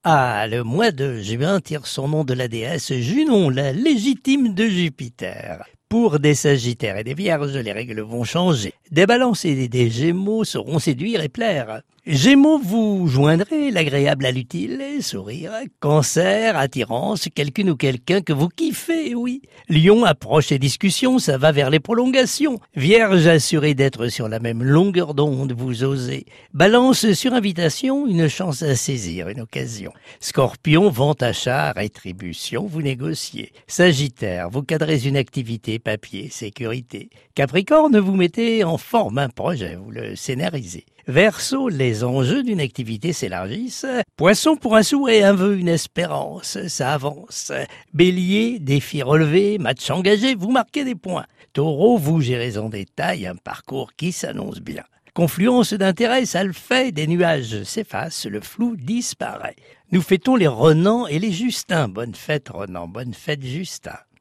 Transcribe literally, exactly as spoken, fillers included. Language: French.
Ah, le mois de juin tire son nom de la déesse Junon, la légitime de Jupiter. Pour des Sagittaires et des Vierges, les règles vont changer. Des Balances et des Gémeaux sauront séduire et plaire. Gémeaux, vous joindrez l'agréable à l'utile, sourire. Cancer, attirance, quelqu'une ou quelqu'un que vous kiffez, oui. Lion, approche et discussion, ça va vers les prolongations. Vierge, assuré d'être sur la même longueur d'onde, vous osez. Balance, sur invitation, une chance à saisir, une occasion. Scorpion, vente, achat, rétribution, vous négociez. Sagittaire, vous cadrez une activité, papier, sécurité. Capricorne, vous mettez en forme un projet, vous le scénarisez. Verseau, les enjeux d'une activité s'élargissent. Poisson, pour un souhait, un vœu, une espérance, ça avance. Bélier, défi relevé, match engagé, vous marquez des points. Taureau, vous gérez en détail un parcours qui s'annonce bien. Confluence d'intérêts, ça le fait, des nuages s'effacent, le flou disparaît. Nous fêtons les Renans et les Justins. Bonne fête Renan, bonne fête Justin.